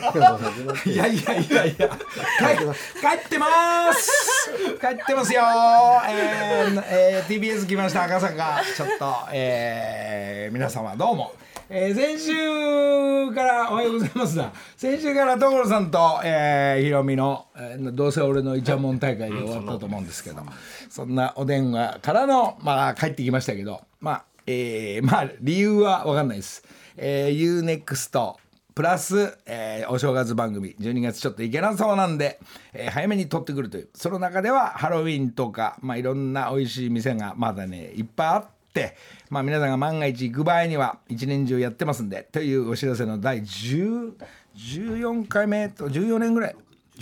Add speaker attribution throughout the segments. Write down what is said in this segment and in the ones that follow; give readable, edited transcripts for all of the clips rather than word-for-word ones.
Speaker 1: いやいやいやいや、帰ってますよ。TBS 来ました赤坂。ちょっと、皆様どうも。先週からおはようございますだ。先週から所さんと、ヒロミの、どうせ俺のイチャモン大会で終わったと思うんですけど、そんなお電話からの、帰ってきましたけど、理由は分かんないです。UNEXT プラス、お正月番組12月ちょっといけなそうなんで、早めに撮ってくるという。その中ではハロウィンとか、いろんな美味しい店がまだねいっぱいあって、皆さんが万が一行く場合には一年中やってますんでというお知らせの第14回目と14年ぐらい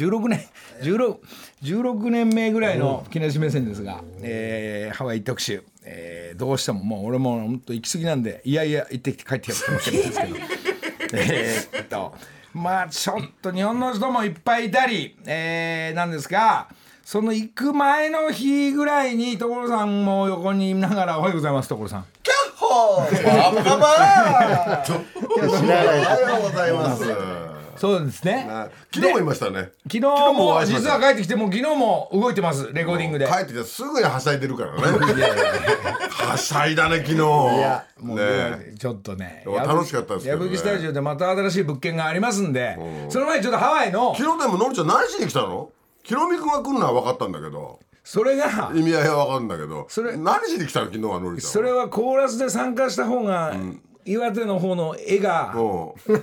Speaker 1: 16年目ぐらいの木梨目線ですが、ハワイ特集、どうしてももう俺も本当行き過ぎなんでいやいや行ってきて帰ってやるかもしれないですけどちょっと日本の人もいっぱいいたり、なんですが、その行く前の日ぐらいに所さんも横にいながらおはようございます所さん
Speaker 2: キャッホーパパパーおはようございます。
Speaker 1: そうですね。
Speaker 2: 昨日もいましたね。
Speaker 1: 昨日も実は帰ってきてもう昨日も動いてますレコーディングで。
Speaker 2: 帰ってきてすぐにはしゃいでるからね。はしゃいだね昨日。い
Speaker 1: やもうねちょっとね
Speaker 2: 楽しかったですけどね。
Speaker 1: 矢吹スタジオでまた新しい物件がありますんで、その前にちょっとハワイの
Speaker 2: 昨日でものりちゃん何しに来たの？ヒロミ君が来るのは分かったんだけど。
Speaker 1: それが
Speaker 2: 意味合いは分かるんだけど。何しに来たの昨日はのりちゃん。
Speaker 1: それはコーラスで参加した方が。岩手の方の絵がなるほど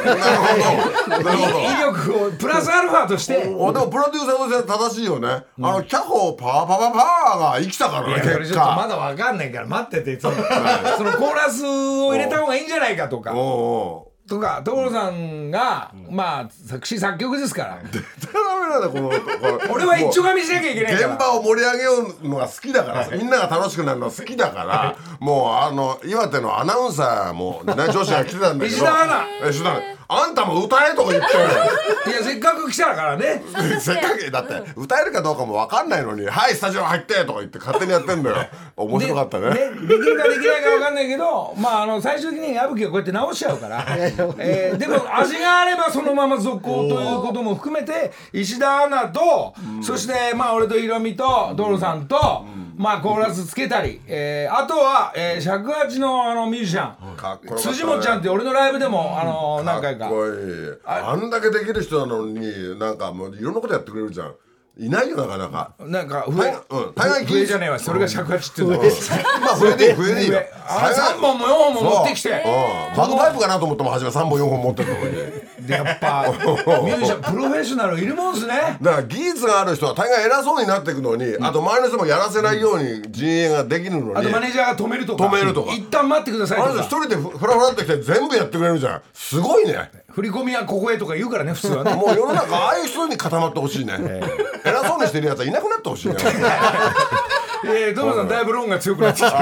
Speaker 1: 威力をプラスアルファとしてで
Speaker 2: もプロデューサーとして正しいよね、キャホーパーパパパーが生きたからね。
Speaker 1: いやこれちょっとまだ分かんないから待っててそのコーラスを入れた方がいいんじゃないかとか所さんが作詞作曲ですから俺は一丁噛みしなきゃいけないから
Speaker 2: 現場を盛り上げようのが好きだからみんなが楽しくなるのが好きだからもう岩手のアナウンサーもね女子が来てたんだけど
Speaker 1: 石田アナ
Speaker 2: あんたも歌えとか言って
Speaker 1: いやせっかく来たからね
Speaker 2: せっかくだって歌えるかどうかも分かんないのにはいスタジオ入ってとか言って勝手にやってんだよ。面白かったね。
Speaker 1: できるかできないか分かんないけど最終的に矢吹がこうやって直しちゃうからでも味があればそのまま続行ということも含めて石田アナとそして俺とヒロミと所さんとコーラスつけたりあとは尺八のミュージシャン辻本ちゃんって俺のライブでも何回か
Speaker 2: かっこいい。あんだけできる人なのになんかもういろんなことやってくれるじゃん。いないよなかなか。
Speaker 1: なんか
Speaker 2: 笛
Speaker 1: じゃねえわ。それが尺八って言うんだ。
Speaker 2: 笛でいいよ。
Speaker 1: 3本も4本も持ってきて
Speaker 2: バドパイプかなと思っても初め3本4本持ってるのに
Speaker 1: でやっぱミュージシャンプロフェッショナルいるもんですね。
Speaker 2: だから技術がある人は大概偉そうになっていくのにあと周りの人もやらせないように陣営ができるのに
Speaker 1: あとマネージャーが止めるとか一旦待ってくださいとか
Speaker 2: 一人でフラフラってきて全部やってくれるじゃん。すごいね。
Speaker 1: 振り込みはここへとか言うからね普通はね
Speaker 2: もう世の中ああいう人に固まってほしいね偉そうにしてるやつはいなくなってほしいね
Speaker 1: 所さんだいぶ論が強くなってきた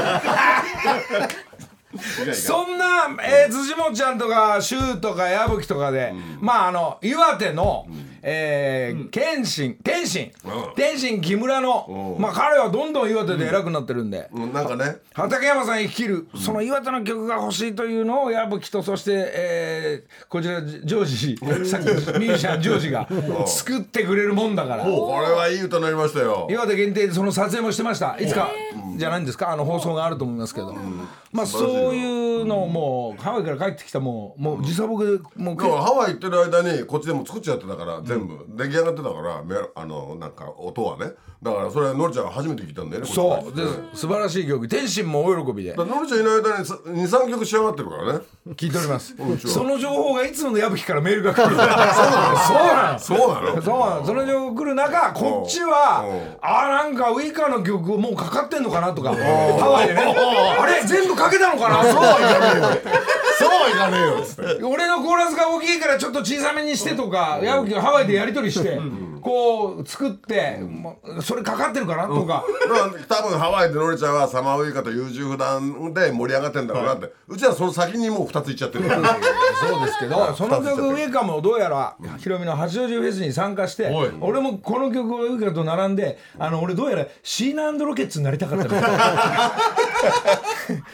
Speaker 1: そんな、辻本ちゃんとか柊とか矢吹とかで、岩手の、天心木村の、彼はどんどん岩手で偉くなってるんで、
Speaker 2: なんかね
Speaker 1: 畠山さん率いるその岩手の曲が欲しいというのを矢吹とそして、こちらジョージさっきミュージシャンジョージが作ってくれるもんだから
Speaker 2: これはいい歌になりましたよ。
Speaker 1: 岩手限定でその撮影もしてました。いつかじゃないんですか放送があると思いますけど、そういうのをもうハワイから帰ってきたもう時差ボケでもう
Speaker 2: ハワイ行ってる間にこっちでも作っちゃってたから全部出来上がってたからなんか音はねだからそれのりちゃんが初めて聞いたんだよね。
Speaker 1: そうで素晴らしい曲天心も大喜びで
Speaker 2: のりちゃんいない間に 2,3 曲仕上がってるからね
Speaker 1: 聞いております。その情報がいつもの矢吹からメールが来るそうなのその情報が来る中こっちはなんかウイカの曲もうかかってんのかなとかハワイでねあれ全部かけたのかなそうはいかねえよつって俺のコーラスが大きいからちょっと小さめにしてとか矢吹がハワイでやり取りしてこう作ってそれかかってるかなとか
Speaker 2: 多分ハワイでのりちゃんはサマーウイカと優柔不断で盛り上がってんだろうなってうちはその先にもう2ついっちゃってるから
Speaker 1: そうですけどその曲ウイカもどうやらヒロミの八王子フェスに参加して俺もこの曲ウイカと並んで俺どうやらシーナ&ロケッツになりたかったみたい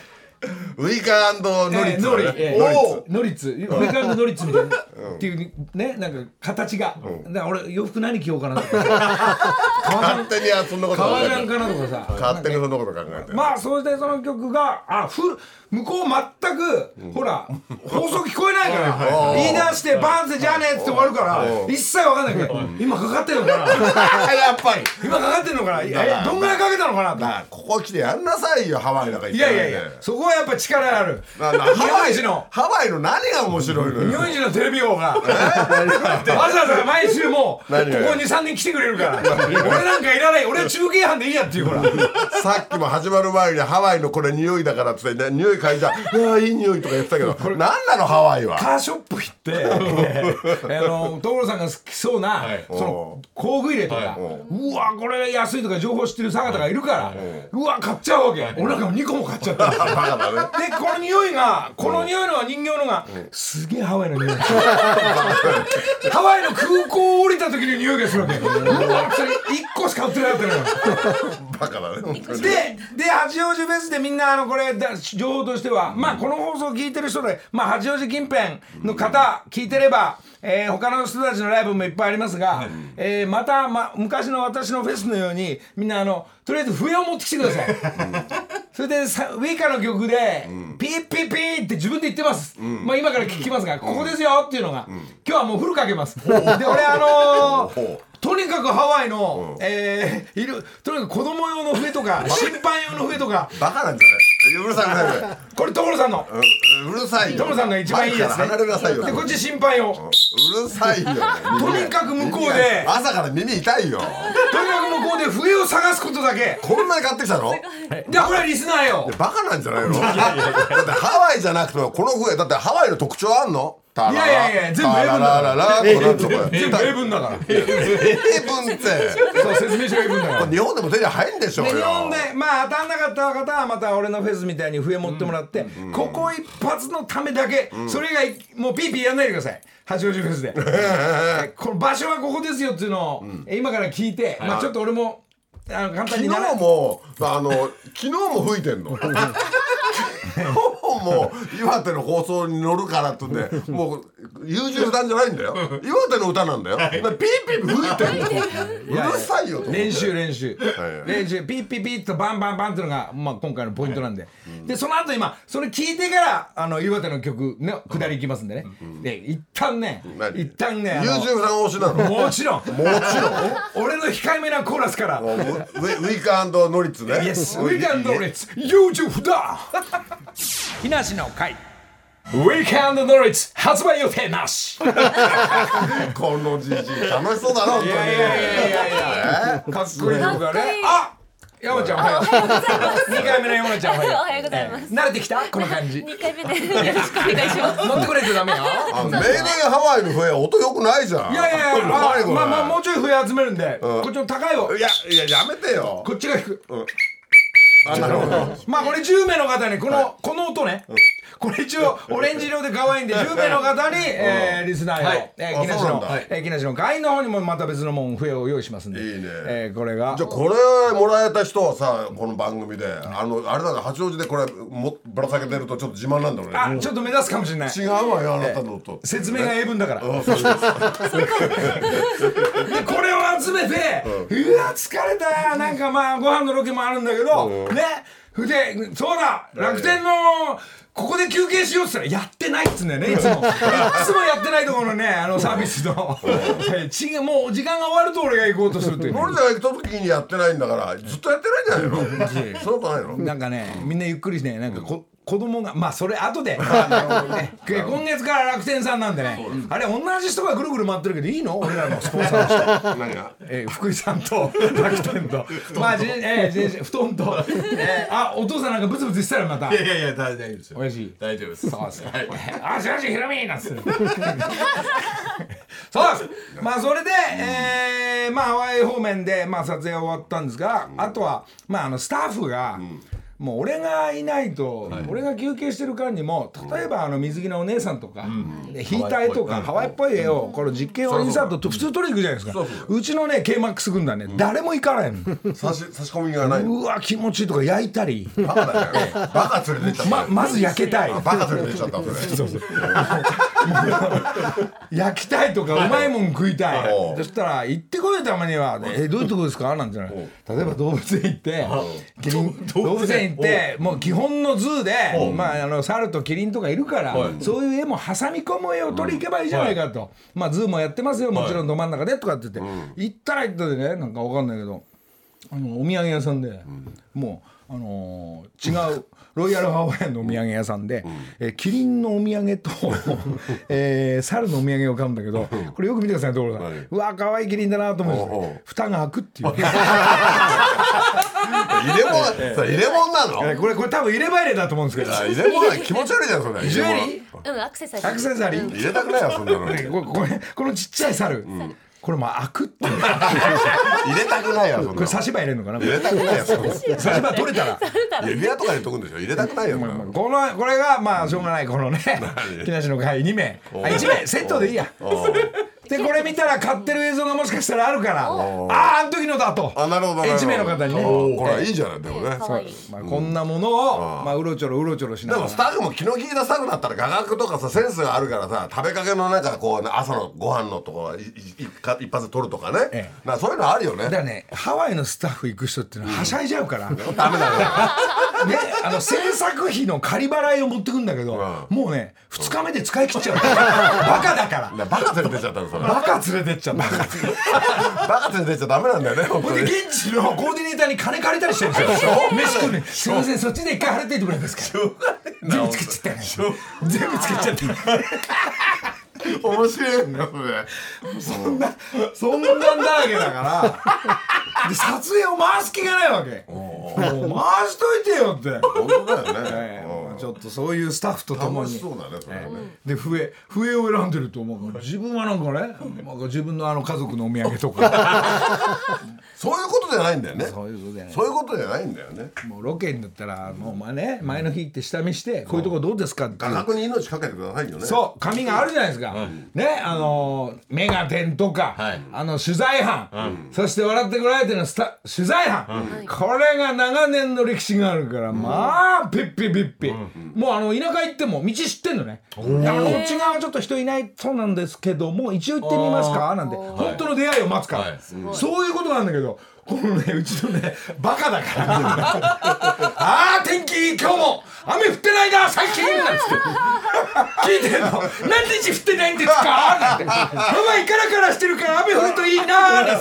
Speaker 2: ウイカノリッツだね。
Speaker 1: ノリッツウイカノリッツみたいなっていうね、なんか形が、だから俺洋服何着ようかなとか
Speaker 2: 勝手にそんなこと考えて
Speaker 1: 革ジャンかなとかさ、
Speaker 2: 勝手にそんなこと考えて。
Speaker 1: まあそうしてその曲が向こう全くほら放送聞こえないから言い出してバーンってじゃあねって終わるから一切わかんないけど、今かかってるのかな
Speaker 2: やっぱり
Speaker 1: 今かかってるのかな、どんぐらいかけたのかなと。
Speaker 2: ここ来てやんなさいよ、ハワイなんか行って。
Speaker 1: いやそこはやっぱ力ある。日本一の
Speaker 2: 何が面白いのよ。
Speaker 1: 日本一のテレビ王がわざわざ毎週もうここ2,3年来てくれるから俺なんかいらない、俺は中継班でいいやっていうから
Speaker 2: さっきも始まる前にハワイのこれ匂いだからっつって、匂い嗅いだ、うわいい匂いとか言ってたけど、何なのハワイは。
Speaker 1: カーショップ行って所さんが好きそうなその工具入れとか、うわこれ安いとか情報知ってる坂田がいるから、うわ買っちゃうわけ。俺なんか2個も買っちゃったで、この匂いのは人形のがすげえハワイの匂いハワイの空港を降りた時の匂いがするわけ。うわそれ1個しか売ってなかったのよ
Speaker 2: バカだね。
Speaker 1: で八王子フェスでみんなこれ情報としては、まあこの放送を聞いてる人で、まあ八王子近辺の方聞いてれば、他の人たちのライブもいっぱいありますが、また、昔の私のフェスのようにみんなとりあえず笛を持ってきてくださいそれでウィカの曲で、ピーピーピーって自分で言ってます、まあ今から聞きますが、ここですよっていうのが、今日はもうフルかけますで、俺とにかくハワイの、とにかく子供用の笛とか審判用の笛とか
Speaker 2: バカなんじゃない。うるさくない。
Speaker 1: これ所さんの
Speaker 2: うるさいよ。
Speaker 1: 所さんが一番いいやつね。
Speaker 2: 離れなさいよ。
Speaker 1: でこっち審判用。
Speaker 2: うるさいよ。
Speaker 1: とにかく向こうで
Speaker 2: 朝から耳痛いよ。
Speaker 1: とにかく向こうで笛を探すことだけ。
Speaker 2: こんなに買ってきたの？
Speaker 1: でこれはリスナーよ。
Speaker 2: バカなんじゃないの？だってハワイじゃなくてもこの笛だってハワイの特徴あんの？
Speaker 1: いや全部英文だから全部英文だから
Speaker 2: 英文って
Speaker 1: そう説明書が英文だから
Speaker 2: 日本でも手に入るんでしょうよ。
Speaker 1: 日本でまあ当たんなかった方はまた俺のフェスみたいに笛持ってもらって、ここ一発のためだけ、それ以外もうピーピーやんないでください。八王子フェスでこの場所はここですよっていうのを、今から聞いて、まあちょっと俺も簡単に
Speaker 2: 昨日も吹いてんのもう岩手の放送に乗るからってんで、もう優柔不断じゃないんだよ。岩手の歌なんだよ。ピーピー吹いてんの。うるさいよ。
Speaker 1: 練習ピーピーピーとバンバンバンっていうのが、まあ、今回のポイントなんで、でその後今それ聞いてから岩手の曲の下りいきますんでね、で一旦ね優
Speaker 2: 柔不断推しなの。
Speaker 1: もちろん俺の控えめなコーラスから
Speaker 2: ウィカ&ノリッツね。
Speaker 1: イエスウィカ&ノリッツ優柔不断木梨の会ウィーカンドノリッツ発売予定なし
Speaker 2: このじじい楽しそうだな本当に。い
Speaker 1: やかっこいいのがね。あ山ちゃんおはよう。2回目の山ちゃんおはよう。
Speaker 3: おはようございます。
Speaker 1: 慣れてきたこの感じ。
Speaker 3: 2回目でよろしくお願いします。
Speaker 1: 乗ってくれてダメよ。
Speaker 2: メイデンハワイの笛音良くないじゃん。
Speaker 1: いやまあもうちょい笛集めるんで、こっちの高いを。
Speaker 2: いややめてよ。
Speaker 1: こっちが低く。
Speaker 2: なるほど。
Speaker 1: まあこれ10名の方にこの音ね。これ一応オレンジ色で可愛いんで10名の方にリスナーよ木梨の会の方にもまた別のもん笛を用意しますんで。
Speaker 2: いいね。
Speaker 1: これが
Speaker 2: じゃあこれもらえた人はさ、この番組であれなんだ、八王子でこれぶら下げてるとちょっと自慢なんだろうね。
Speaker 1: あちょっと目立つかもしれない。
Speaker 2: 違うわよあなたのと
Speaker 1: 説明が英文だから。
Speaker 2: そうです。
Speaker 1: でこれを集めて、うわ疲れた、なんかまあご飯のロケもあるんだけどね。でそうだ楽天のここで休憩しようって言ったらやってないっつうんだよね。いつもやってないところのねサービスのもう時間が終わると俺が行こうとするっていう。
Speaker 2: ノリちゃんが行った時にやってないんだからずっとやってないんじゃないの。そんなことないの。
Speaker 1: なんかねみんなゆっくりね、なんか子供がまあそれ後で今月から楽天さんなんでね、あれ同じ人がぐるぐる回ってるけどいいの、俺らのスポンサーの人
Speaker 2: 何が
Speaker 1: 福井さんと楽天とまあ布団とお父さんなんかブツブツしたらまた
Speaker 4: いや大丈夫ですよ。
Speaker 1: 親父
Speaker 4: 大丈夫です。
Speaker 1: そうですよ。あしかしひろみなんつってそうです。まあそれでまあハワイ方面でまあ撮影終わったんですが、あとはまあスタッフがもう俺がいないと、俺が休憩してる間にも例えば水着のお姉さんとか、で引いた絵とかハワイっぽい絵をこの実験をインサートと普通取りに行くじゃないですか。うちのね KMAX 軍団ね誰も行かないの。
Speaker 2: 差し込みがない。
Speaker 1: うわ気持ちいいとか焼いたり
Speaker 2: バカだよ。バカ連れてっちゃった。
Speaker 1: まず焼けたい。
Speaker 2: バカ連れてっちゃったそれ。
Speaker 1: そうそう焼きたいとかうまいもん食いたい。そしたら行ってこいよたまには。どういうとこですかなんて言うの。例えば動物園行って動物園行ってもう基本のズーで猿とキリンとかいるからそういう絵も挟み込む絵を撮りに行けばいいじゃないかと。まあズーもやってますよもちろんど真ん中でとかって言って行ったら行ったでねなんか分かんないけどお土産屋さんでもう違うロイヤルハワイアンのお土産屋さんで、キリンのお土産と、猿のお土産を買うんだけどこれよく見てください所さん、うわ可愛いキリンだなと思って蓋が開くっていう
Speaker 2: 入れ物なの？
Speaker 1: これ多分入れ歯入れだと思うんですけど
Speaker 2: 入れ物は気持ち悪いじゃんそれ。
Speaker 1: ジュエリ
Speaker 3: うんアクセサリ
Speaker 1: ーアクセサリー
Speaker 2: 入れたくないよそんなの。
Speaker 1: このちっちゃい猿これも開くっていう
Speaker 2: 入れたくないよそんなの。
Speaker 1: これ差し歯入れるのかな。
Speaker 2: 入れたくないよそんなの。
Speaker 1: 差し歯取れたら
Speaker 2: 指輪とかにとくんでしょ。入れたくないよ。
Speaker 1: これがまあしょうがないこのね木梨の会2名1名セットでいいや。でこれ見たら買ってる映像がもしかしたらあるからあの時のだと
Speaker 2: なるほど
Speaker 1: 1名の方にね
Speaker 2: これいいじゃないでもね。
Speaker 1: こんなものをうろちょろしながら。
Speaker 2: でもスタッフも気の利いたスタッフだったら画角とかさセンスがあるからさ食べかけのなんかこう朝のご飯のとこ一発撮るとかねそういうのあるよね。
Speaker 1: だからねハワイのスタッフ行く人っていうのははしゃいじゃうから
Speaker 2: ダメだよ
Speaker 1: ね制作費の仮払いを持ってくんだけどもうね2日目で使い切っちゃうバカだから
Speaker 2: バカ連れてっちゃったのそれ。
Speaker 1: バカ連れてっちゃうバカ
Speaker 2: 連れてっちゃダメなんだよね本当に。
Speaker 1: で現地のコーディネーターに金借りたりしてるんですよ飯食うねすいませんそっちで一回払っていてくれるんですから全部つけちゃった全部つけちゃった
Speaker 2: 面白いんだよ
Speaker 1: そんなんだらけだからで撮影を回す気がないわけ。もう回しといてよって
Speaker 2: 本当だよね。
Speaker 1: ちょっとそういうスタッフと共に
Speaker 2: 楽しそうだねそれね。
Speaker 1: で笛を選んでると思う自分はなんかね自分の家族のお土産とか
Speaker 2: そういうことじゃないんだよね。
Speaker 1: そういうことじゃない。
Speaker 2: そういうことじゃないんだよね。
Speaker 1: もうロケにだったらもう前の日行って下見してこういうとこどうですかって
Speaker 2: 画角に命かけてくださいよね。
Speaker 1: そう紙があるじゃないですか、ねメガテンとか、取材班、そして笑ってこられてるの取材班、これが長年の歴史があるから、まあピッピピッピ、もう田舎行っても道知ってんのね。こっち側ちょっと人いないそうなんですけども一応行ってみますかなんて本当の出会いを待つから、そういうことなんだけどこのねうちのねバカだから天気今日も雨降ってないな最近なんつって聞いてるの何日降ってないんですかなんてハワイカラカラしてるから雨降るといいななんつ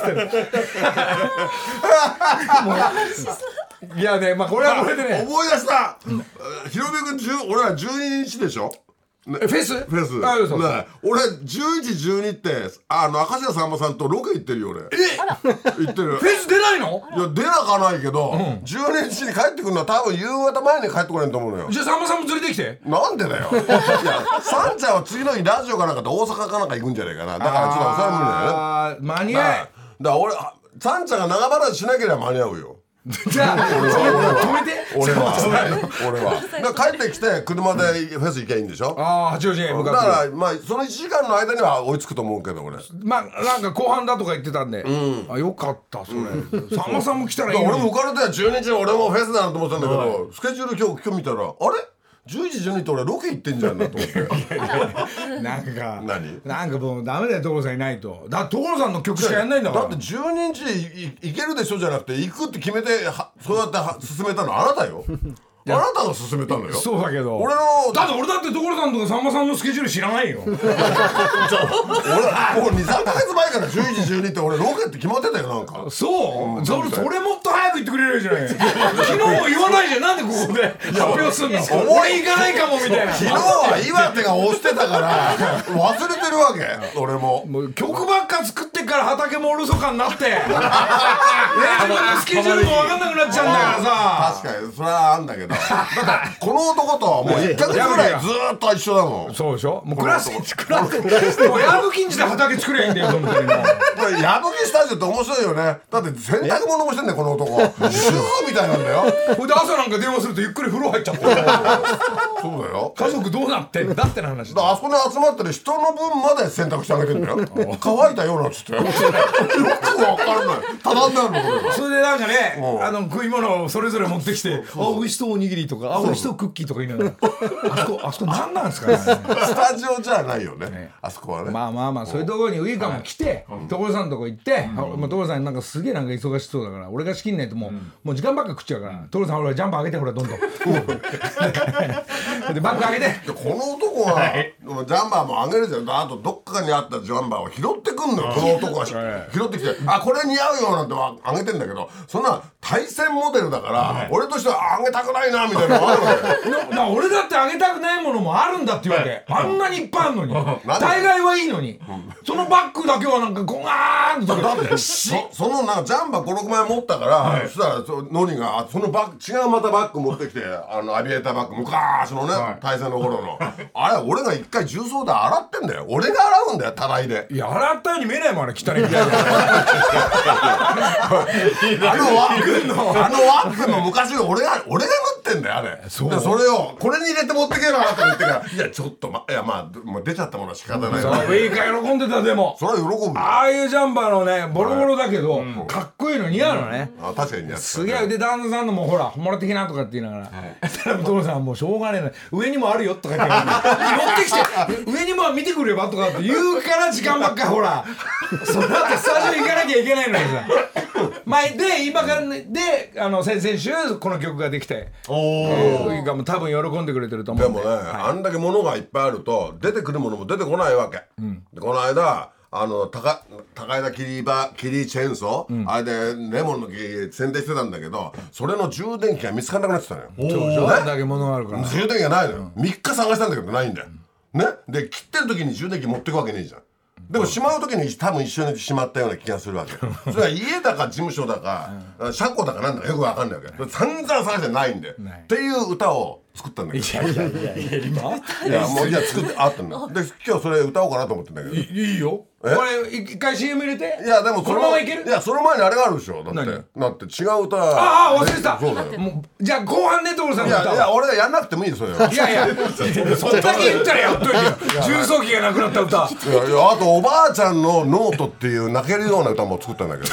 Speaker 1: っていやねこれはこれでね
Speaker 2: 思い出した。ひろみ君俺は12日でしょ。
Speaker 1: フェス
Speaker 2: 俺11時12って明石家さんまさんとロケ行ってるよ俺。行ってる。
Speaker 1: フェス出ないの？
Speaker 2: いや出なかないけど12日に帰ってくるのは多分夕方前に帰ってこないと思うのよ。
Speaker 1: じゃあさんまさんも連れてきて。
Speaker 2: なんでだよ。いやサンちゃんは次の日ラジオかなんかで大阪かなんか行くんじゃないかな。だからちょっとそれは無理だよね。
Speaker 1: 間に合い。
Speaker 2: だから俺サンちゃんが長話しなければ間に合うよ。
Speaker 1: じゃあ止めて。
Speaker 2: 俺はだから帰ってきて車でフェス行けばいいんでしょ。
Speaker 1: 八王子へ向かって。
Speaker 2: だからその1時間の間には追いつくと思うけど俺
Speaker 1: なんか後半だとか言ってたんでよかったそれ。さんまさんも来たらいいのに。
Speaker 2: 俺も浮かれて12日俺もフェスだなと思ってたんだけどスケジュール今日見たらあれ11時12って俺ロケ行ってんじゃんなと思って
Speaker 1: なんかもうダメだよ所さんいないと。所さんの曲しかやんないんだから。
Speaker 2: だって12日行けるでしょじゃなくて行くって決めてそうやって進めたのあなたよ。あなたが進めたのよ。
Speaker 1: そうだけど
Speaker 2: 俺
Speaker 1: だって所さんとかさんまさんのスケジュール知らないよ。
Speaker 2: 俺もう2、3ヶ月前から11時12って俺ロケって決まってたよなんか。
Speaker 1: そうそれもっと早く言ってくれるじゃない。昨日も言わないじゃん。なんでここで発表すんの。俺行かないかもみたいな。
Speaker 2: 昨日は岩手が押してたから忘れてるわけ俺も。
Speaker 1: 曲ばっか作ってから畑もおろそかになって自分のスケジュールも分かんなくなっちゃうんだからさ。
Speaker 2: 確かにそれはあんだけど、だってこの男とはもう1ヶ月ぐらいずーっと一緒だもん。
Speaker 1: そうでしょ。もうクラスもうヤブキンチで畑作りゃいいんだよ本当にもう。
Speaker 2: これ矢吹スタジオって面白いよね。だって洗濯物もしてんだよこの男。主婦みたいなんだよ。
Speaker 1: ほいで朝なんか電話するとゆっくり風呂入っちゃって
Speaker 2: そうだよ。
Speaker 1: 家族どうなってんだって話
Speaker 2: だからあそこに集まってる人の分まで洗濯してあげてんだよ。乾いたよなんつってよくわかんない。ただになるのこれが。
Speaker 1: それでなんかね食い物をそれぞれ持ってきて美味しそうおにぎりとか美味しそうクッキーとか言いながらあそこ何なんですかね。
Speaker 2: スタジオじゃないよねあそこはね。
Speaker 1: まあそういうところにウイカも来て所さんのとこ行って所さんなんかすげえなんか忙しそうだから俺が仕切んないともう時間ばっか食っちゃうから所さんほらジャンパーあげてほらどんどんでバッグあげて
Speaker 2: この男はジャンバーもあげるじゃん。あとどっかにあったジャンバーを拾ってくんのよこの男は。拾ってきてあこれ似合うよなんてあげてんだけどそんな対戦モデルだから俺としてはあげたくないなみたいなのがあるわけ。
Speaker 1: 俺だってあげたくないものもあるんだって言うわけ。あんなにいっぱいあるのに大概はいいのにそのバッグだけはなんかゴガーンと
Speaker 2: だってそのなんかジャンバー5、6枚持ったから、そしたらノリがそのバッグ違うまたバッグ持ってきてアビエーターバッグ昔のね、大戦の頃のあれ俺が一回重曹で洗ってんだよ。俺が洗うんだよたらいで。
Speaker 1: いや洗ったように見えないもんあれ汚いみたいな
Speaker 2: あのワッグの昔俺が塗ってんだよあれ。それをこれに入れて持ってけよなと言ってからいやちょっといやまあもう出ちゃったものは仕方ないわ。
Speaker 1: いいか喜んでた。でも
Speaker 2: それは喜ぶ。
Speaker 1: ああいうジャンバーのねボロボロだけどかっこいいの似合うのね。
Speaker 2: 確かに似合う。
Speaker 1: すげえ。で旦那さんのもほらもらってきなとかって言いながらそしたら所さんはもうしょうがねえな上にもあるよとか言って持ってきて上にも見てくればとかって言うから時間ばっかほらその後スタジオ行かなきゃいけないのにさまあで今からねで先々週この曲ができてウイカも多分喜んでくれてると思うんで。
Speaker 2: でもね、あんだけ物がいっぱいあると出てくるものも出てこないわけ、でこの間高枝切りチェーンソー、あれでレモンの木剪定してたんだけどそれの充電器が見つからなくなってたのよ。
Speaker 1: どれだけ物があるから
Speaker 2: 充電器がないのよ、3日探したんだけどないんだよ、ね。で切ってる時に充電器持ってくわけねえじゃん。でもしまう時に多分一緒にしまったような気がするわけそれは家だか事務所だか、車庫だかなんだかよくわかんないわけ。散々探してないんでっていう歌を作ったんだけど。いやもう作ってあったんだ。で今日それ歌おうかなと思ってんだけど。
Speaker 1: いいよ。これ一回 CM 入れて。
Speaker 2: いやでも
Speaker 1: このままいける。
Speaker 2: いやその前にあれがあるでしょ。だって違う歌。
Speaker 1: ああ忘れてた。
Speaker 2: そうだよ。
Speaker 1: もうじゃあ後半ね所さんの歌。
Speaker 2: いや俺がやんなくてもいいよそれ。いや
Speaker 1: そんだけ言ったらやっといてよ。重曹機がなくなった歌。
Speaker 2: いやあとおばあちゃんのノートっていう泣けるような歌も作ったんだけど。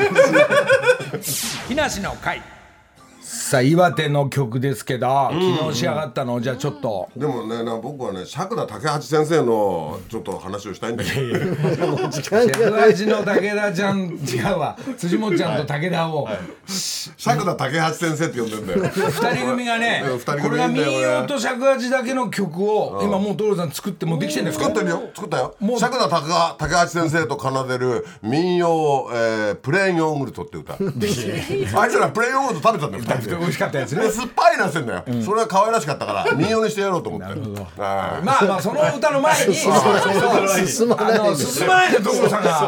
Speaker 1: 木梨の会。さあ岩手の曲ですけど昨日仕上がったのじゃあちょっと
Speaker 2: でもね僕はね釈田武八先生のちょっと話をしたいんだけど
Speaker 1: 尺八の武田ちゃん違うわ辻本ちゃんと武田を
Speaker 2: 釈田武八先生って呼んでんだよ
Speaker 1: 二人組がねこれが民謡と尺八だけの曲を今もう所さん作ってもうできてるんですか。
Speaker 2: 作ってるよ作ったよ。釈田武八先生と奏でる民謡プレーンヨーグルトって歌あいつらプレーンヨーグルト食べたんだよ2人で。
Speaker 1: 美味しかったやつね。
Speaker 2: 酸っぱいなってんだよ、それは可愛らしかったから民謡にしてやろうと思って。
Speaker 1: まあその歌の前に進まないで所さんが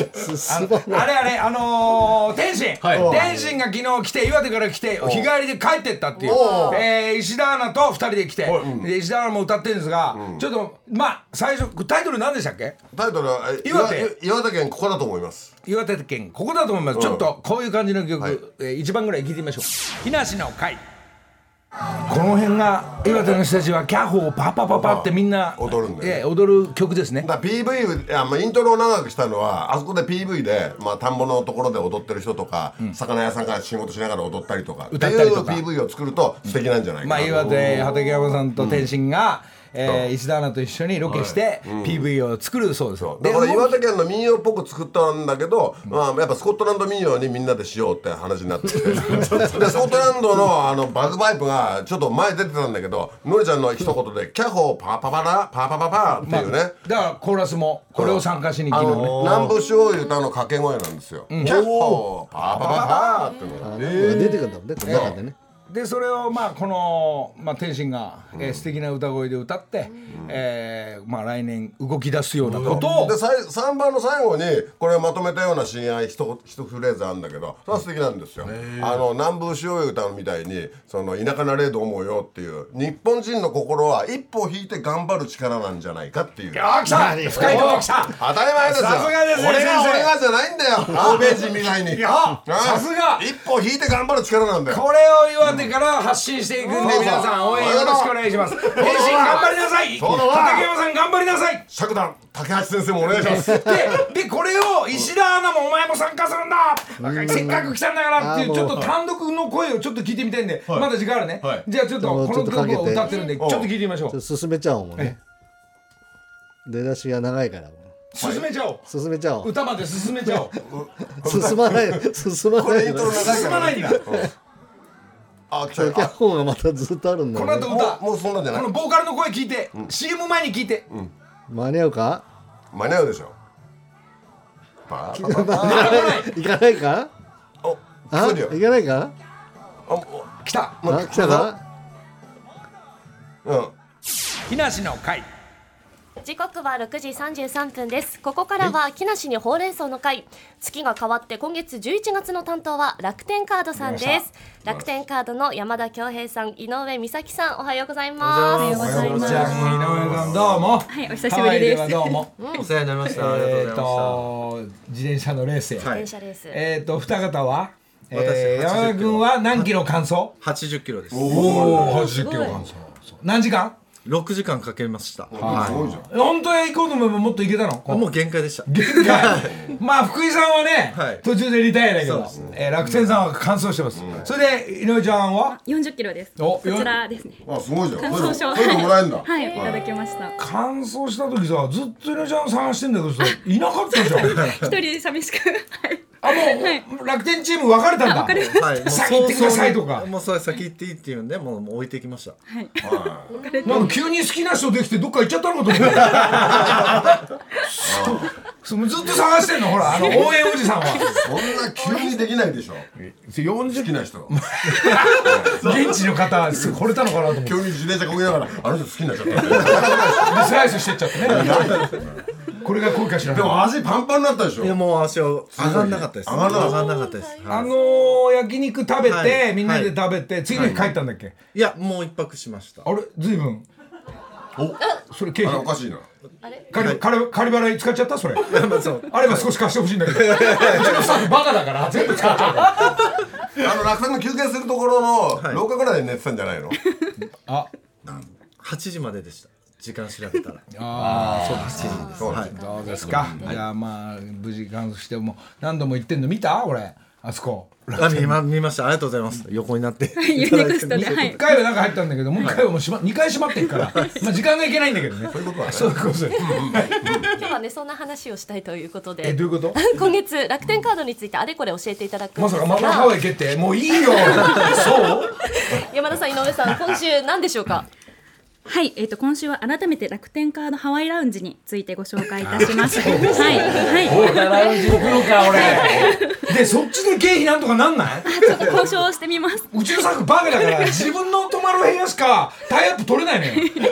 Speaker 1: 天心が昨日来て岩手から来て日帰りで帰ってったっていう石田アナと2人で来て石田アナも歌ってるんですがちょっとまあ最初タイトル何でしたっけ。
Speaker 2: タイトルは岩手県ここだと思います。
Speaker 1: 岩手県ここだと思います、ちょっとこういう感じの曲、1番ぐらい聴いてみましょう。木梨の会。この辺が岩手の人たちはキャホーパパパパってみんな
Speaker 2: 踊るんだよ、
Speaker 1: 踊る曲ですね。
Speaker 2: だ PV イントロを長くしたのはあそこで PV で、田んぼのところで踊ってる人とか、魚屋さんが仕事しながら踊ったりとか
Speaker 1: 歌ったりとか
Speaker 2: っていう PV を作ると素敵なんじゃないかな。
Speaker 1: 岩手畠山さんと天心が、石田アナと一緒にロケして、PV を作るそうです。
Speaker 2: だから岩手県の民謡っぽく作ったんだけど、やっぱスコットランド民謡にみんなでしようって話になってきてでスコットランドのバグパイプがちょっと前出てたんだけどのりちゃんの一言で「キャホーパパパラパパパパ」っていうね、
Speaker 1: だからコーラスもこれを参加しに昨日ね
Speaker 2: 南部醤油歌の掛け声なんですよ。キャホーパパパパっていうのが
Speaker 4: 出てくるんだもんねこの中でね。
Speaker 1: でそれをこの、天心が、素敵な歌声で歌って、来年動き出すようなことを、
Speaker 2: で3番の最後にこれをまとめたような親愛一フレーズあるんだけど、それは素敵なんですよ。南部しようよ歌みたいにその田舎なれど思うよっていう、日本人の心は一歩引いて頑張る力なんじゃないかっていう。
Speaker 1: 来た深いとこ来た。
Speaker 2: 当たり前ですよ。
Speaker 1: さすがですね
Speaker 2: 俺
Speaker 1: 先生
Speaker 2: がじゃないんだよ、欧米人みたいに。
Speaker 1: さすが
Speaker 2: 一歩引いて頑張る力なんだよ。
Speaker 1: これを岩手から発信していくんで、皆さん応援よろしくお願いします。天心頑張りなさい。
Speaker 2: そうだわ
Speaker 1: 畠山さん頑張りなさい。
Speaker 2: 尺団竹橋先生もお願いします。
Speaker 1: でこれを石田アナもお前も参加するんだ、せっかく来たんだからっていうちょっと単独の声をちょっと聞いてみたいんで、まだ時間あるね。じゃあちょっとこの曲を歌ってるんでちょっと聞いてみましょう。
Speaker 4: 進めちゃおうもんね。出だしが長いから
Speaker 1: 進めちゃおう。
Speaker 4: 進めちゃおう。
Speaker 1: 歌まで進めちゃおう。
Speaker 4: 進まない
Speaker 2: これイントロ長いから
Speaker 1: 進まないんだ。
Speaker 2: あ、来たよ。
Speaker 4: 脚本がまたずっとあるんだ
Speaker 1: この
Speaker 4: よね。
Speaker 1: 後歌、
Speaker 2: もうそんなんじゃない。
Speaker 1: このボーカルの声聞いて、CM 前に聞いて、
Speaker 4: 間に合うか？
Speaker 2: 間に合うでしょ。パーパーパー
Speaker 4: 行かないか？
Speaker 2: お、
Speaker 4: あ、
Speaker 2: そうだよ。
Speaker 4: 行かないか？
Speaker 1: 来た。
Speaker 4: あ、来たか？
Speaker 2: うん。
Speaker 1: 木梨の会。
Speaker 3: 時刻は6時33分です。ここからは木梨にほうれん草の会。月が変わって今月11月の担当は楽天カードさんです。楽天カードの山田恭平さん、井上美咲さん、おはようございます。
Speaker 1: おはようございます。井上さんどうも。
Speaker 5: はい、お久しぶりです。
Speaker 1: ハワイではどうも。
Speaker 6: お世話になりました。ありがとうございまし
Speaker 1: 自転車のレースへ。
Speaker 3: 自転車レース。
Speaker 1: 二方は、
Speaker 6: 私
Speaker 1: 山田君は何キロ完走？
Speaker 6: た。80キロです。
Speaker 1: おお、80キロ完走。何時間
Speaker 6: 6時間かけました。
Speaker 2: すごいじゃん。
Speaker 1: 本当へ行こうと思えばもっと行けたの？
Speaker 6: もう限界でした。
Speaker 1: 限界。福井さんはね、
Speaker 6: はい
Speaker 1: 途中でリタイアだけど、
Speaker 6: そう
Speaker 1: 楽天さんは完走してます。それで井上ちゃんは
Speaker 5: 40キロです。
Speaker 1: お
Speaker 5: こちらですね。
Speaker 2: あ、すごいじゃん。
Speaker 5: 乾燥証。
Speaker 2: そういうのもらえるんだ。
Speaker 5: はい、いただきました。
Speaker 1: 完走した時さ、ずっと井上ちゃん探してんだけどさ、いなかったじゃん。
Speaker 5: 一人寂しく。はい。
Speaker 1: もう楽天チーム分かれたんだ。
Speaker 5: 別れました。
Speaker 6: はい。もう
Speaker 1: 先行ってくださいとか
Speaker 6: もうそれ先行っていいって言うんで、もう置いてきました。
Speaker 5: はい。
Speaker 1: なんか急に好きな人できてどっか行っちゃったのかと思って。そうずっと探してんの、ほら応援おじさんは。
Speaker 2: そんな急にできないでしょ。好きな人。
Speaker 1: 現地の方は惚れたのかなと思って。
Speaker 2: 急に自転車こぎながらあの人好きになっちゃった。
Speaker 1: でスライスしてっちゃってね。これが恋かしら。
Speaker 2: でも足パンパンになったでしょ。
Speaker 6: いやもう足を上がんなかったです。
Speaker 2: 上がんなかった
Speaker 6: 上がんなかったです。
Speaker 1: 焼肉食べて、
Speaker 6: はい
Speaker 1: みんなで食べて、次の日帰ったんだっけ？
Speaker 6: いやもう一泊しました。
Speaker 1: あれずいぶん。それ経費
Speaker 2: おかしいな。
Speaker 1: 仮払い使っちゃったそれ。
Speaker 6: そう
Speaker 1: あれば少し貸してほしいんだけど。うちのスタッフバカだから全部使っちゃうから。
Speaker 2: 楽天の休憩するところの廊下ぐらいで寝てたんじゃないの？
Speaker 1: あ、
Speaker 6: 8時まででした。時間調べたら。
Speaker 1: そうです。
Speaker 2: そうなんです。
Speaker 1: どうですか。じゃあ無事完走しても何度も行ってんの見た？俺あそこ。
Speaker 6: 見ました。ありがとうございます。横になって。
Speaker 5: ユーネクストで、はい
Speaker 1: 1。回は中入ったんだけど、もう1回はもう2回閉まってるから、時間がいけないんだけどね。そういうことはね。そういうことです。
Speaker 3: 今日はね、そんな話をしたいということで。
Speaker 1: どういうこと？
Speaker 3: 今月楽天カードについてあれこれ教えていただくんですが。
Speaker 1: まさかまたハワイ行けってもういいよ。そう？
Speaker 3: 山田さん、井上さん、今週何でしょうか？
Speaker 5: はい、今週は改めて楽天カードハワイラウンジについてご紹介いたします。はい、はい。
Speaker 1: ラウンジ行くのか俺。でそっちで経費なんとかなんない？
Speaker 5: ちょっと交渉してみます。
Speaker 1: うちのサッフバカだから自分の泊まる部屋しかタイアップ取れないのよ。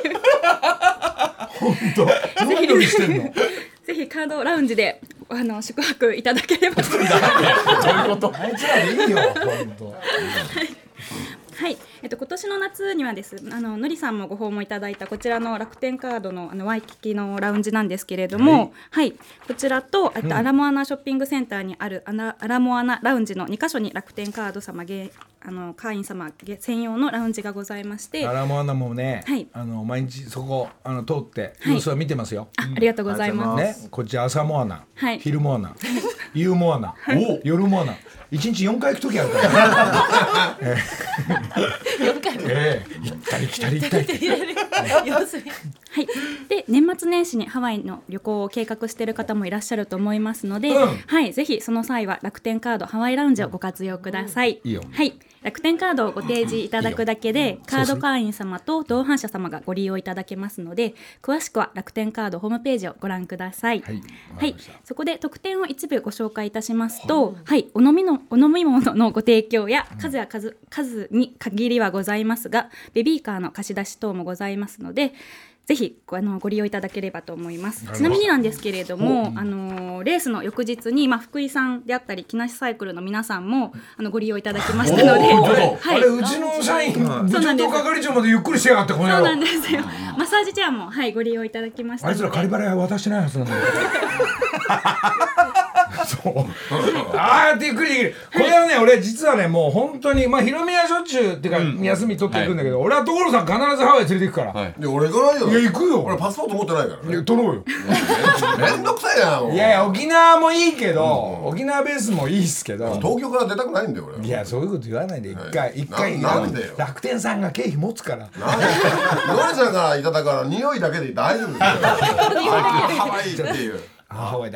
Speaker 1: 本当。何してんの？
Speaker 5: ぜひカードラウンジで宿泊いただければと。
Speaker 1: どういうこと？あいつらでいいよ。本当。
Speaker 5: はい、今年の夏にはですのりさんもご訪問いただいたこちらの楽天カードのワイキキのラウンジなんですけれども、はい、こちらとアラモアナショッピングセンターにあるアラモアナラウンジの2カ所に楽天カード様会員様専用のラウンジがございまして、
Speaker 1: アラモアナもね、
Speaker 5: はい、
Speaker 1: 毎日そこ通って様子は見てますよ。
Speaker 5: ありがとうございます。
Speaker 1: ね、こっち朝モアナ、
Speaker 5: はい、
Speaker 1: 昼モアナ、夕モアナ、夜モアナ。1日4回行くときあるから。
Speaker 3: 4回も。
Speaker 1: 行ったり来たり行ったり。
Speaker 5: はい。で年末年始にハワイの旅行を計画している方もいらっしゃると思いますので、はい、ぜひその際は楽天カードハワイラウンジをご活用ください。
Speaker 1: いいよ。
Speaker 5: はい。 楽天カードをご提示いただくだけでカード会員様と同伴者様がご利用いただけますので、詳しくは楽天カードホームページをご覧ください。
Speaker 1: はい、
Speaker 5: はい、そこで特典を一部ご紹介いたしますと、はい、お飲み物のご提供や数に限りはございますが、ベビーカーの貸し出し等もございますので、ぜひご利用いただければと思います。ちなみになんですけれども、レースの翌日に、福井さんであったり木梨サイクルの皆さんもご利用いただきましたので、
Speaker 1: はい、あれうちの社員部長と係長までゆっくりしてやがって、この野郎。
Speaker 5: そうなんですよ。マッサージチェアも、はい、ご利用いただきましたので。
Speaker 1: あいつら仮払いは渡してないはずなんだよ。そうああやってゆっくりできる。これはね、俺実はね、もう本当にヒロミはしょっちゅうっていうか、休み取っていくんだけど、俺は所さん必ずハワイ連れて行くから。
Speaker 2: いや俺行かないよ。
Speaker 1: いや行くよ。
Speaker 2: 俺パスポート持ってないからね。
Speaker 1: 取ろうよ。
Speaker 2: めんどくさいな。
Speaker 1: いやいや、沖縄もいいけど、沖縄ベースもいいっすけど、
Speaker 2: 東京から出たくないんだよ俺。
Speaker 1: いや、そういうこと言わないで、一回
Speaker 2: なんでよ。
Speaker 1: 楽天さんが経費持つから。
Speaker 2: ノリさんからいただくから匂いだけで大丈夫ですよ。ハワイっていう。
Speaker 1: ハワイだ。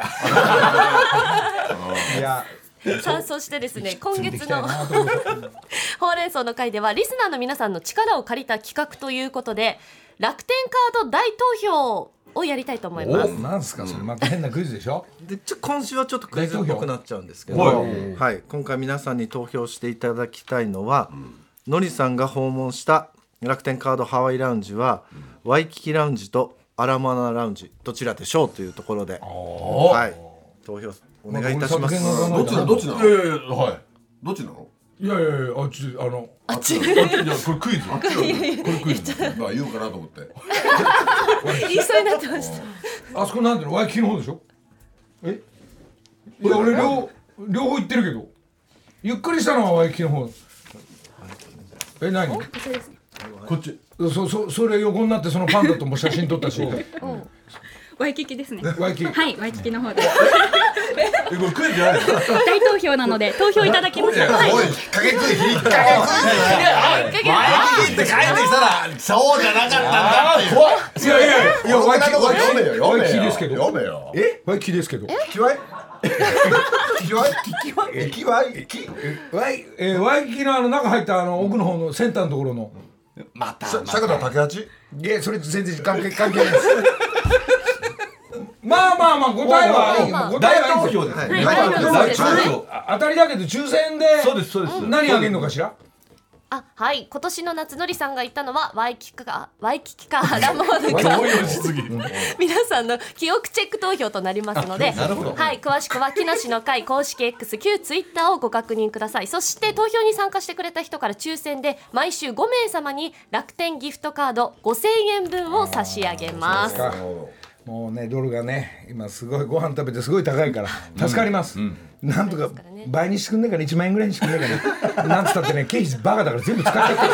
Speaker 1: いや。
Speaker 3: さあ、そしてですね、今月のほうれん草の会ではリスナーの皆さんの力を借りた企画ということで、楽天カード大投票をやりたいと思います。
Speaker 1: なんですかそれ、また変なクイズでしょ。
Speaker 6: で今週はちょっとクイズっぽくなっちゃうんですけど、はい、今回皆さんに投票していただきたいのは、のりさんが訪問した楽天カードハワイラウンジは、ワイキキラウンジとアラモアナラウンジどちらでしょうというところで、はい、投票お願いいたします。
Speaker 2: どっちなの？いやいやはい。どっちなの？
Speaker 1: いやいやいや、あっち。いやこれクイズ。これクイズ。
Speaker 2: まあ言うかなと思って。
Speaker 3: 言いそうになってました。
Speaker 1: あそこなんていうの、ワイキキの方でしょ。いや俺両方言ってるけど、ゆっくりしたのはワイキキの方。何？
Speaker 3: こちらですね。
Speaker 1: こっち。それ横になって、そのパンダとも写真撮ったし。
Speaker 5: ワイキキですね。
Speaker 1: ワイキキ。
Speaker 5: はい、ワイキキの方で。
Speaker 2: これクイズじゃないの？
Speaker 5: 大投票なので投票いただきました。はい。
Speaker 2: おい、引っ掛けクイズ。引っ掛けクイズ。ワイキキって帰ってきたらそうじゃなかったんだっていう。
Speaker 1: いやワイキキ
Speaker 2: 読めよ。
Speaker 1: ワイキキですけど。
Speaker 2: 読めよ。
Speaker 1: ワイキキですけど。ワイキキの中入った奥の方のセンターのところの。
Speaker 2: また。坂田竹八？
Speaker 1: いや、それ全然関係ないです。まあ答えは
Speaker 6: 大投票です。
Speaker 1: 当たりだけど抽選で何あげるのかしら。
Speaker 3: はい、今年の夏のりさんが言ったのはワイキキかアラモアナか皆さんの記憶チェック投票となりますので、はい、詳しくは木梨の会公式 X 旧ツイッターをご確認ください。そして投票に参加してくれた人から抽選で毎週5名様に楽天ギフトカード5000円分を差し上げます。
Speaker 1: もうね、ドルがね今すごいご飯食べてすごい高いから助かります。なんとか倍にしてくんねえから、1万円ぐらいにしてくんねえかな。なんつったってね、経費バカだから全部使っちゃってるから。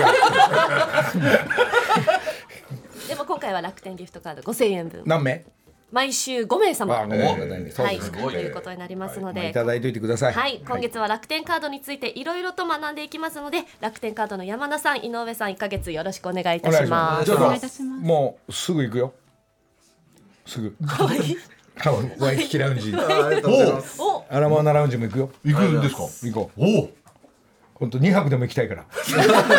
Speaker 3: でも今回は楽天ギフトカード5000円分
Speaker 1: 何名？
Speaker 3: 毎週5名様、はい、ということになりますので、
Speaker 1: いただいといてください。
Speaker 3: はい、今月は楽天カードについていろいろと学んでいきますので、楽天カードの山田さん、井上さん、1ヶ月よろしくお願いいたします。
Speaker 1: ちょっともうすぐ行くよ。すぐ。ワイキキラウンジ。アラモアナラウンジも行くよ。
Speaker 2: 行くんですか？
Speaker 1: 行こう。おお。本当2泊でも行きたいから。す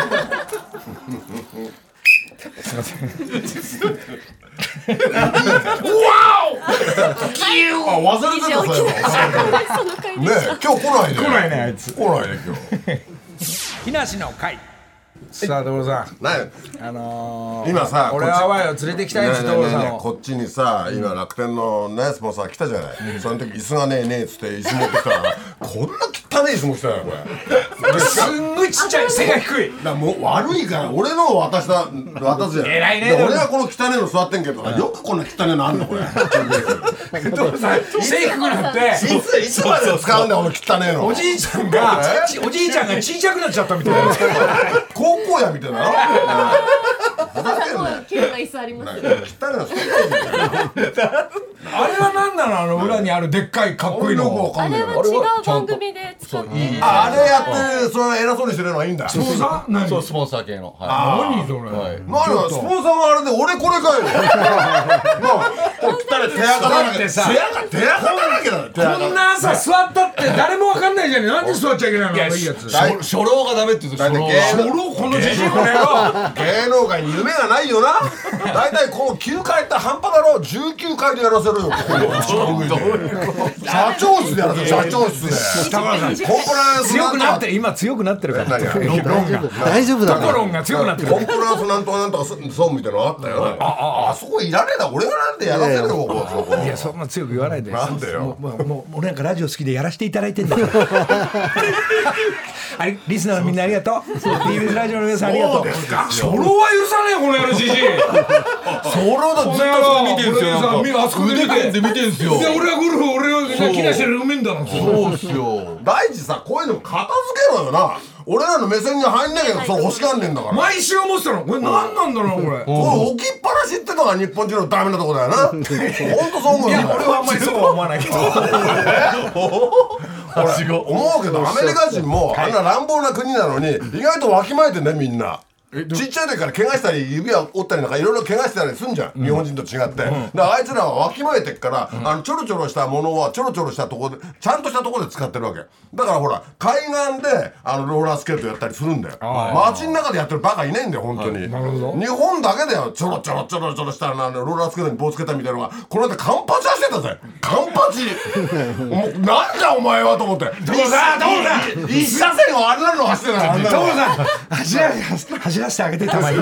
Speaker 1: みません。
Speaker 2: 忘れてたそれ。ねえ、今日来ないね。
Speaker 1: 来ないねあいつ。
Speaker 2: 来ないね今日。
Speaker 1: 木梨の会。さあ所さん。
Speaker 2: 今さ、
Speaker 1: 俺はハワイを連れてきたいんです所さんを。
Speaker 2: こっちにさ、今楽天のねスポンサー来たじゃない。その時椅子がねえねえっつって椅子持ってきたら、こんな汚い椅子持ってきたよこれ。
Speaker 1: すんごいちっちゃい、背が低い。
Speaker 2: もう悪いから俺のを渡すじゃん。
Speaker 1: 偉いね。
Speaker 2: 俺はこの汚いの座ってんけど、よくこんな汚いのあんのこれ。
Speaker 1: 所さん背低くなって。
Speaker 2: いつまで使うんだよこの汚いの。
Speaker 1: おじいちゃんが小さくなっちゃったみたいな。
Speaker 2: 高校やみたいな。
Speaker 3: 綺麗な椅子あります。
Speaker 1: あれは何なの？裏にあるでっかいかっこいいの。
Speaker 3: あれは違う番組で使って。
Speaker 2: あれやってそれ偉そうにしてるのはいいんだ。
Speaker 1: スポンサー？
Speaker 7: そう、スポンサー系の。
Speaker 1: 何それ？
Speaker 2: 何スポンサーがあれで俺これかよ。手垢だらけ。手垢だらけだ。
Speaker 1: こんな朝座ったってって誰もわかんないじゃん。なんで座っちゃいけないの。いいやつ。
Speaker 7: 初老がダメって言うと初老
Speaker 1: 初老このじじいこの野郎。
Speaker 2: 芸能界に夢がないよな。大体この9回って半端だろ。19回でやらせるよ。社長室でやらせる。社長室で。
Speaker 1: 高野さん
Speaker 2: コンプライアンス
Speaker 1: 強くなってる。今強くなってるから。
Speaker 4: 大丈夫だから
Speaker 1: トコロンが強くなってる。
Speaker 2: コンプライアンスなんとかなんとかそうみたいなのあったよ。あそこいらねえだ。俺がなんでやらせるよ。
Speaker 1: いやそんな強く言わないで。
Speaker 2: なんでよ。
Speaker 1: もう俺なんかラジオ好きでやらせていただいてんだよ。あれリスナーのみんなありがとう。TBS ラジオの皆さんありがとう。初老は許さねえこの野郎じじい。
Speaker 2: それだずっと見てるんですよ。
Speaker 1: あそこで見て
Speaker 7: 見てるんですよ。
Speaker 1: で俺はゴルフ俺は木梨の梅んだもん。
Speaker 2: そうっすよ。大地さこういうの片付けろよな。俺らの目線に入んなきゃそう欲しがんねんだから。
Speaker 1: 毎週思ってたの。これ何なんだろうこれ。
Speaker 2: これ置きっぱなしってのが日本人のダメなとこだよな。本当そう思うよ。
Speaker 1: いや俺はあんまりそうは思わないけど。
Speaker 2: 思うけどアメリカ人もあんな乱暴な国なのに意外とわきまえてねみんな。ちっちゃい時から怪我したり指を折ったりなんかいろいろ怪我したりすんじゃん、日本人と違って、だからあいつらはわきまえてっから、ちょろちょろしたものはちょろちょろしたところでちゃんとしたところで使ってるわけだから。ほら海岸でローラースケートやったりするんだよ。街の中でやってるバカいないんだよ本当に。なるほど。日本だけだよちょろちょろちょろちょろしたローラースケートに棒つけたみたいなのがこの間カンパチ走ってたぜ。カンパチもうなんだお前はと思って。一車線をあれなの走ってたよ。
Speaker 1: 所さん走らせてあげてたまに。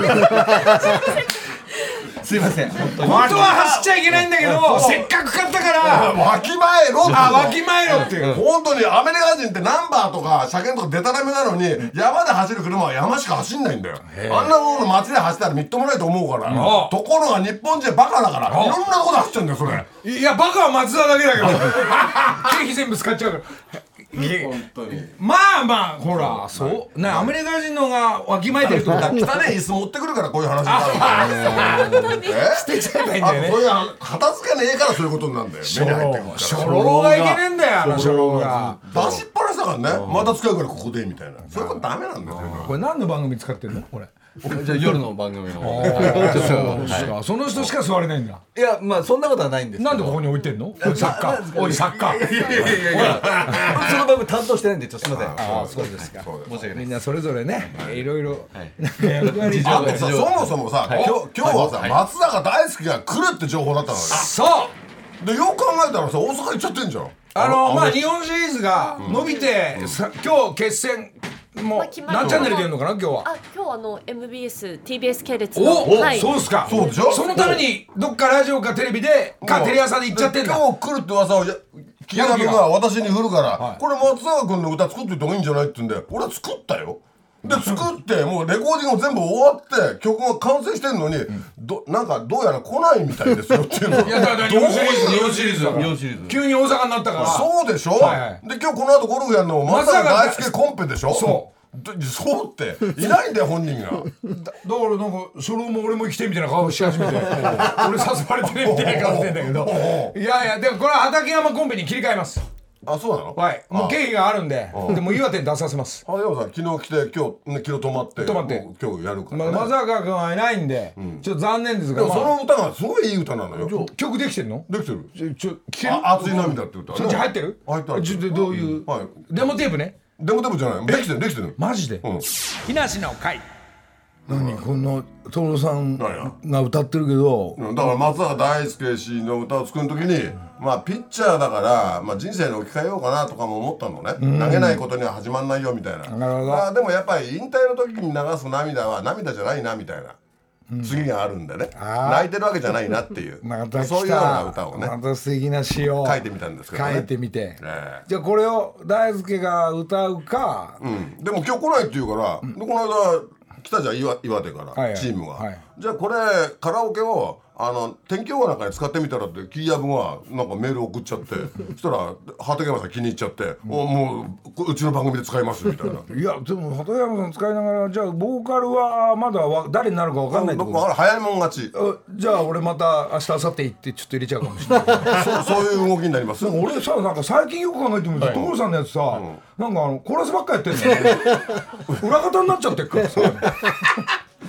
Speaker 7: すいません
Speaker 1: 本当は走っちゃいけないんだけどせっかく買ったから
Speaker 2: わきまえろって。
Speaker 1: わきまえろっていう。
Speaker 2: 本当にアメリカ人ってナンバーとか車検とかデタラメなのに山で走る車は山しか走んないんだよ。あんなもの街で走ったらみっともないと思うから。ところが日本人バカだからいろんなとこで走っちゃうんだよそれ。
Speaker 1: いやバカは松田だけだけど経費全部使っちゃうから。
Speaker 2: 本当に
Speaker 1: まあほらそうねアメリカ人のがわきまえてるってことだ。
Speaker 2: 汚い椅子持ってくるからこういう話になるんだよ。
Speaker 1: 捨てちゃえばいいんだよね。
Speaker 2: そういう片付けねえからそういうことになるんだよ。目に入ってくるから
Speaker 1: 初老がいけねえんだよ初老が。
Speaker 2: 出しっぱなしだからね。また使うからここでみたいな。そういうことダメなんだよ。
Speaker 1: これ何の番組使ってんのこれ。
Speaker 7: じゃあ夜の番組の
Speaker 1: その人しか座れないんだ。
Speaker 7: いやまあそんなことはないんですけど。
Speaker 1: なんでここに置いてんの作家。おい作家。
Speaker 7: その番組担当してないんでちょっとすいません。
Speaker 1: ああそうですか。
Speaker 7: 申し訳ない。
Speaker 1: みんなそれぞれねいろいろ
Speaker 7: 事情が
Speaker 2: そもそもさ今日はさ松坂大輔が来るって情報だったのよ。
Speaker 1: そう
Speaker 2: でよく考えたらさ大阪行っちゃってんじゃん。
Speaker 1: まあ日本シリーズが伸びて今日決戦もう何チャンネル出るのかな今日は。
Speaker 3: 今日MBS TBS 系列の
Speaker 1: そうですか。
Speaker 2: そうでしょ。
Speaker 1: そのためにどっかラジオかテレビでかテレ朝で行っちゃってんだ。
Speaker 2: 今日来るって噂を木原君が私に振るからこれ松坂君の歌作っていった方がいいんじゃないって言うんで俺は作ったよ。で作ってもうレコーディングも全部終わって曲が完成してんのになんかどうやら来ないみたいですよっていうの。
Speaker 1: いやだから日本シリーズだから急に大阪になったから。
Speaker 2: そうでしょ。で今日この後ゴルフやるのも松坂大輔コンペでしょ。そうっていないんだよ本人が。だ
Speaker 1: からなんか初老も俺も生きてみたいな顔し始めて俺誘われてねみたいな顔してんだけどいやでもこれは畠山コンペに切り替えます。
Speaker 2: あそうなの。
Speaker 1: はいもう経費があるんででも岩手に出させます。
Speaker 2: でもさ昨日来て今日泊まって今日やるから
Speaker 1: 松坂君はいないんでちょっと残念ですが
Speaker 2: でもその歌がすごいいい歌なのよ。
Speaker 1: 曲できてんの。
Speaker 2: できてる。
Speaker 1: 聞ける。
Speaker 2: 熱い涙って歌
Speaker 1: そっち入ってる。
Speaker 2: 入ってる。
Speaker 1: どういうデモテープね。
Speaker 2: デモテープじゃない。できてる。
Speaker 1: マジで。木梨の会。何この徹さんが歌ってるけど。
Speaker 2: だから松坂大輔氏の歌を作る時にまあピッチャーだから人生に置き換えようかなとかも思ったのね。投げないことには始まんないよみたいな。でもやっぱり引退の時に流す涙は涙じゃないなみたいな。次があるんでね泣いてるわけじゃないなっていうそういうような歌をね
Speaker 1: また素敵な詩を
Speaker 2: 書いてみたんですけどね。
Speaker 1: 書いてみてじゃあこれを大輔が歌うか
Speaker 2: でも今日来ないって言うからこの間来たじゃん岩手からチームがじゃあこれカラオケを天気予報なんかに使ってみたらってキーヤブがなんかメール送っちゃってそしたら畠山さん気に入っちゃってもううちの番組で使いますみたいな。
Speaker 1: いやでも畠山さん使いながらじゃあボーカルはまだ誰になるか分かんないってこと。
Speaker 2: 早いもん勝ち。
Speaker 1: じゃあ俺また明日明後日行ってちょっと入れちゃうかもしれない
Speaker 2: そういう動きになります。
Speaker 1: 俺さなんか最近よく考えてみると所さんのやつさなんかコーラスばっかやってんだよ裏方になっちゃってっからさ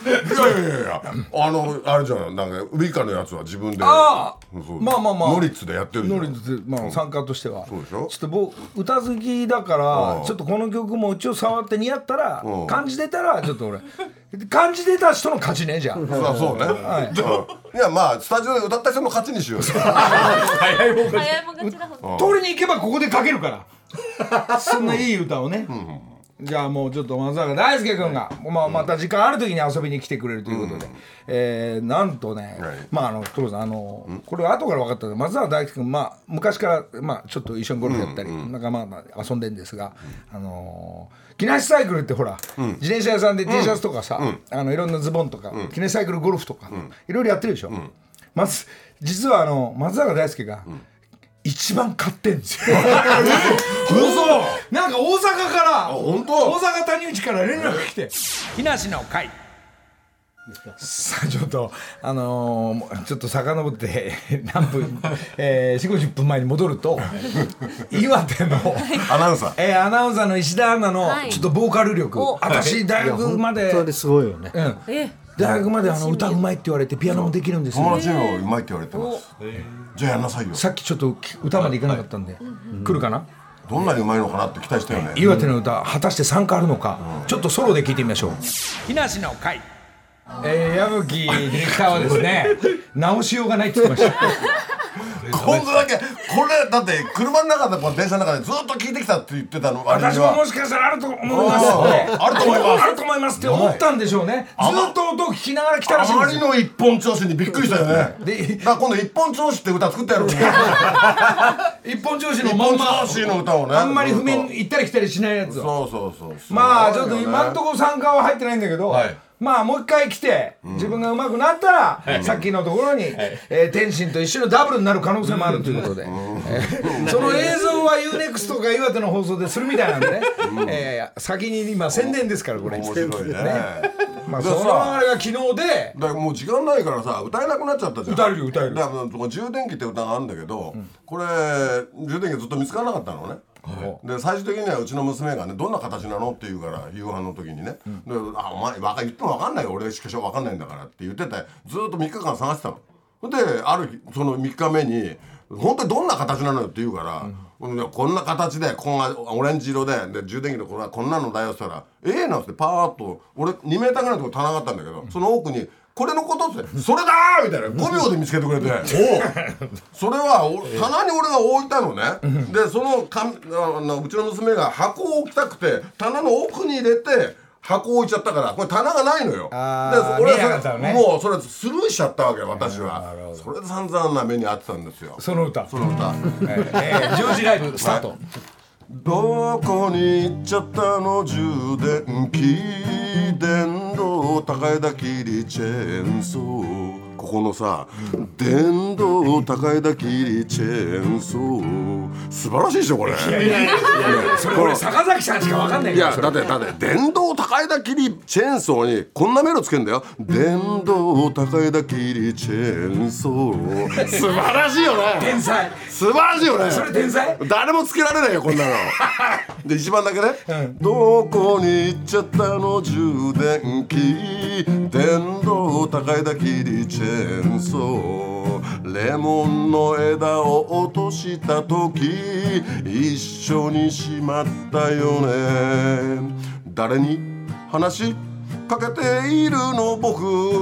Speaker 2: あれじゃん、なんかウイカのやつは自分で
Speaker 1: ああ
Speaker 2: そう
Speaker 1: まあ
Speaker 2: ノリッツでやってるじゃん。
Speaker 1: ノリッツまあ参加としては
Speaker 2: そうでしょ。
Speaker 1: ちょっと僕歌好きだからちょっとこの曲も一応触って似合ったら感じ出たらちょっと俺感じ出た人の勝ちねじゃあ
Speaker 2: そうね。いやまあスタジオで歌った人の勝ちにしようよ。
Speaker 1: 早いもん勝ち
Speaker 3: 早いもん勝ちだほん
Speaker 1: 通りに行けばここで書けるからそんないい歌をねじゃあもうちょっと松坂大輔君が、また時間ある時に遊びに来てくれるということで、なんとね、所さんこれは後から分かったけど松坂大輔君昔からちょっと一緒にゴルフやったり仲間が遊んでるんですが木梨サイクルってほら自転車屋さんで T シャツとかさいろんなズボンとか木梨サイクルゴルフとかいろいろやってるでしょ。実は松坂大輔が一番買ってんですよ。なんか大阪から大阪谷内から連絡来て木梨の会さあちょっとちょっと遡って何分4050分前に戻ると岩手の
Speaker 2: アナウンサ
Speaker 1: ーの石田アナのちょっとボーカル力私大学まで
Speaker 4: 本当にすごいよね。
Speaker 1: 大学まで歌うまいって言われてピアノもできるんですよ。
Speaker 2: 友達にもうまいって言われてます。じゃあやんなさいよ。
Speaker 1: さっきちょっと歌まで行かなかったんで来るかな。
Speaker 2: どんなにうまいのかなって期待したよね。
Speaker 1: 岩手の歌果たして参加あるのかちょっとソロで聞いてみましょう。木梨の会矢吹ディレクターはですね直しようがないって言ってました。
Speaker 2: 今度だけこれだって車の中で電車の中でずっと聞いてきたって言ってたの。
Speaker 1: 私ももしかしたらあると思います
Speaker 2: あると思います
Speaker 1: あると思いますって思ったんでしょうね。ずっと音を聞きながら来たらしいん
Speaker 2: あま
Speaker 1: ですよ。
Speaker 2: りの一本調子にびっくりしたよね。だから今度一本調子って歌作ってやる。
Speaker 1: 一本調子の
Speaker 2: 一本調子の歌をね。
Speaker 1: あんまり譜面行ったり来たりしないやつを
Speaker 2: そう
Speaker 1: ちょっと今んとこ参加は入ってないんだけどもう一回来て自分が上手くなったらさっきのところに天心と一緒のダブルになる可能性もあるということでその映像は UNEXT とか岩手の放送でするみたいなんでね先に今宣伝ですからこれ
Speaker 2: 面白いね。
Speaker 1: そのあれが昨日で
Speaker 2: だからもう時間ないからさ歌えなくなっちゃったじゃん。
Speaker 1: 歌えるだ
Speaker 2: から充電器って歌があるんだけどこれ充電器ずっと見つからなかったのね。で最終的にはうちの娘がねどんな形なのって言うから夕飯の時にね「でお前言っても分かんないよ俺しか分かんないんだから」って言っててずっと3日間探してたの。である日その3日目に「本当にどんな形なのよ」って言うから「こんな形でこんなオレンジ色で充電器のこんなのだよ」って言ったら「なんつってパーッと俺2メーターぐらいのとこ棚があったんだけどその奥に「これのこと」って「それだー!」みたいな5秒で見つけてくれてそれは棚に俺が置いたのね。でそのうちの娘が箱を置きたくて棚の奥に入れて箱を置いちゃったからこれ棚がないのよ。で俺はもうそれスルーしちゃったわけよ私は。それで散々な目に遭ってたんですよ
Speaker 1: その歌
Speaker 2: ジョ
Speaker 1: ージライブスタート。
Speaker 2: どこに行っちゃったの充電器電動高枝切りチェーンソーここのさ電動高枝切りチェーンソー素晴らしいでしょこれ。
Speaker 1: それ俺坂崎さんしか分かんないけど。
Speaker 2: いやだって電動高枝切りチェーンソーにこんなメロつけんだよ。電動高枝切りチェーンソー素晴らしいよね。
Speaker 1: 天才
Speaker 2: 素晴らしいよね。
Speaker 1: それ天才
Speaker 2: 誰もつけられないよこんなので一番だけね、どこに行っちゃったの充電器電動高枝切りチェーンソーレモンの枝を落とした時一緒にしまったよね。誰に話しかけているの僕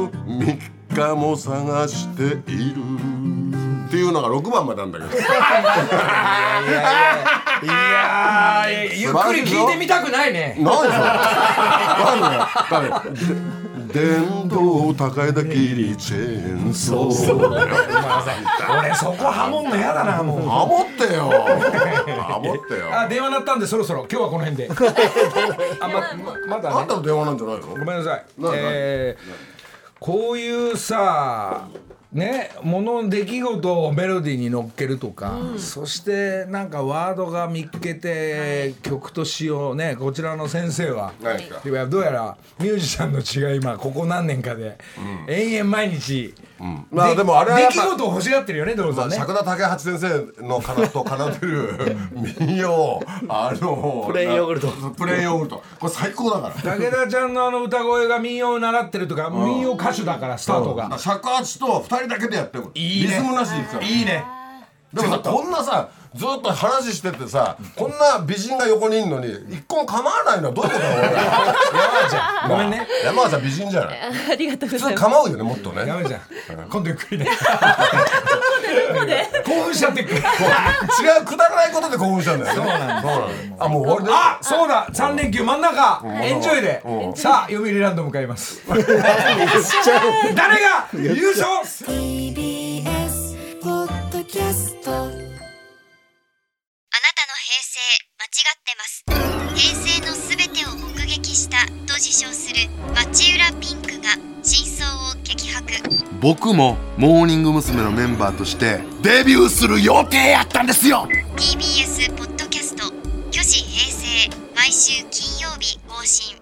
Speaker 2: 3日も探しているっていうのが6番までなんだけど
Speaker 1: いやゆっくり聞いてみたくないね。
Speaker 2: 何それ電動高枝切りチェーンソー
Speaker 1: 俺そこハモんのやだなもう。
Speaker 2: ハモってよハモってよ。
Speaker 1: 電話鳴ったんでそろそろ今日はこの辺でまだ
Speaker 2: あんたの電話なんじゃないの。
Speaker 1: ごめんなさい。こういうさもの出来事をメロディーに乗っけるとか、そしてなんかワードが見っけて曲と詩をねこちらの先生はどうやらミュージシャンの違いここ何年かで延々毎日
Speaker 2: まあでもあれはやっぱ
Speaker 1: 出来事を欲しがってるよね、所さんね。
Speaker 2: 釈田武八先生の奏でる民謡
Speaker 6: プレーンヨーグルト
Speaker 2: プレーンヨーグルトこれ最高だから
Speaker 1: 武田ちゃんの歌声が民謡を習ってるとか、民謡歌手だからスタートが。
Speaker 2: 尺八と2人だけでやってる。
Speaker 1: いいね
Speaker 2: リズムなしでいくから。
Speaker 1: いいね。
Speaker 2: でもさ、こんなさずっと話しててさ、こんな美人が横にいんのに一個も構わないのはどういうことだろう。山
Speaker 1: 川ちゃんごめんね。
Speaker 2: 山川ちゃん美人じゃない。
Speaker 3: ありがとうご
Speaker 2: 普
Speaker 3: ざいます。
Speaker 2: 通構うよね、もっとね。
Speaker 1: 山ちゃん今度ゆっくりね。興奮しちゃってくる。
Speaker 2: 違うくだらないことで興奮したんだよね。そうなんだ。あ、もう終わりだ。
Speaker 1: あ、そうだ、3連休真ん中エンジョイでさあ読売ランド向かいます。誰が優勝。
Speaker 8: TBS ポッドキャスト。
Speaker 9: あなたの平成間違ってます。平成のすべてを目撃したと自称する町浦ピンクが真相を激白。
Speaker 10: 僕もモーニング娘。のメンバーとしてデビューする予定やったんですよ。
Speaker 9: TBS ポッドキャスト、虚子平成、毎週金曜日更新。